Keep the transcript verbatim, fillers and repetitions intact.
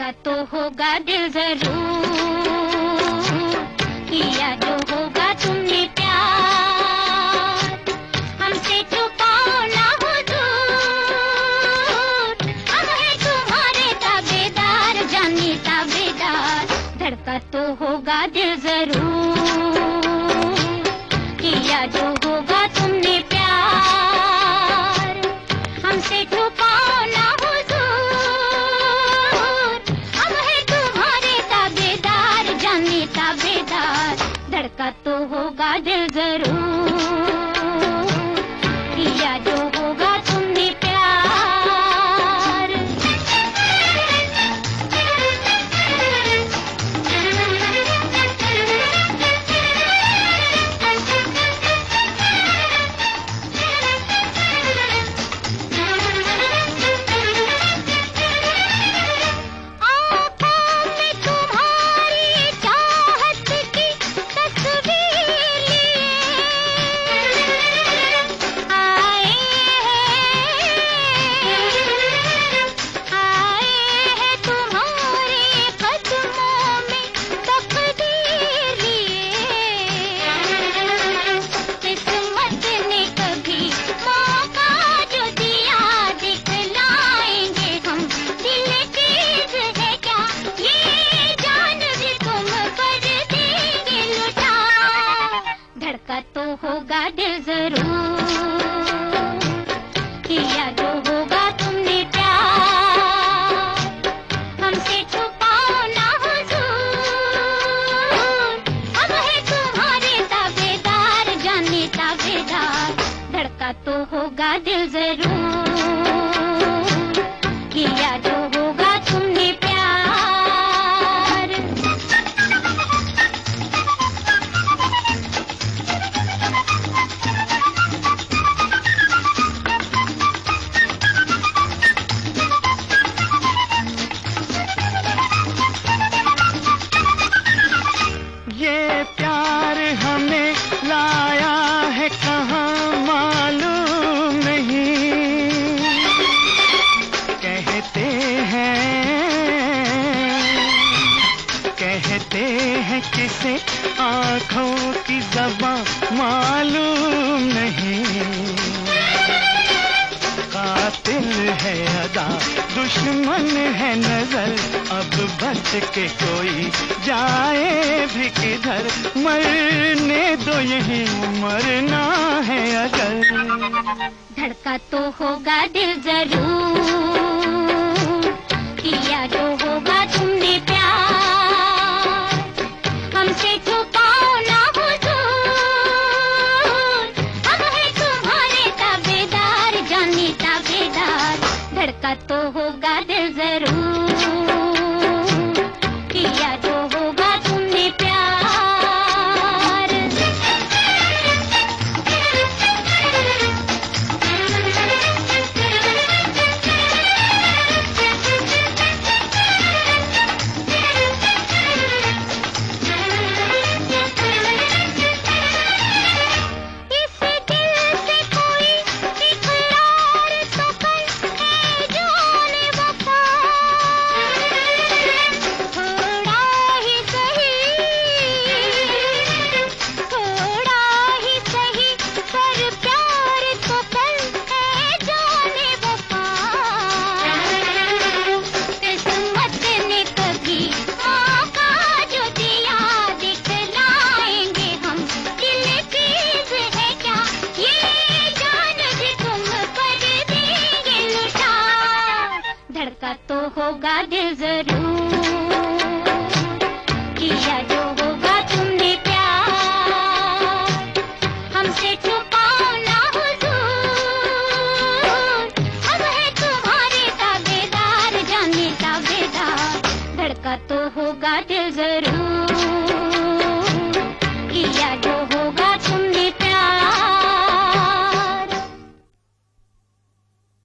धड़का तो होगा दिल जरूर, किया जो होगा तुमने प्यार, हमसे छुपाओ ना हुजूर, हम हैं तुम्हारे ताबेदार, जानी ताबेदार। धड़का तो होगा दिल जरूर, किया जो होगा तुमने प्यार, हमसे छुपाओ ना हुजूर, हम हैं तुम्हारे ताबेदार, जाने ताबेदार। धड़का तो होगा दिल जरूर, किया जो होगा तुमने प्यार। धड़का तो होगा दिल जरूर, किया जो होगा तुमने प्यार, हमसे छुपाओ ना हुजूर, हम हैं तुम्हारे ताबेदार, जाने ताबेदार। धड़का तो होगा दिल जरूर, किया जो होगा तुमने प्यार। ये प्यार हमें लाया है कहाँ मालूम नहीं, कहते हैं कहते हैं किसे आँखों की ज़बां मालूम नहीं, कातिल है अदा दुश्मन है नजर, अब बच के कोई जाए भी किधर, मरने दो यही मरना है अगर। धड़का तो होगा दिल जरूर, किया जो होगा तुमने प्यार, हमसे छुपाओ ना हुजूर, हम हैं तुम्हारे ताबेदार, जाने ताबेदार। धड़का तो होगा दिल जरूर, किया जो होगा तुमने प्यार। इस दिल से कोई इकरार तो कर है जाने वफा, थोड़ा ही सही थोड़ा ही सही पर प्यार तो कर है जाने वफा। किस्मत ने कभी मौका जो दिया, दिखलाएंगे हम दिल चीज है क्या, ये जान भी तुम पर देंगे लुटा। धड़का तो होगा दिल जरूर, किया जो होगा तुमने प्यार, हमसे छुपाओ ना हुजूर, हम हैं तुम्हारे ताबेदार, जाने ताबेदार। धड़का तो होगा दिल जरूर।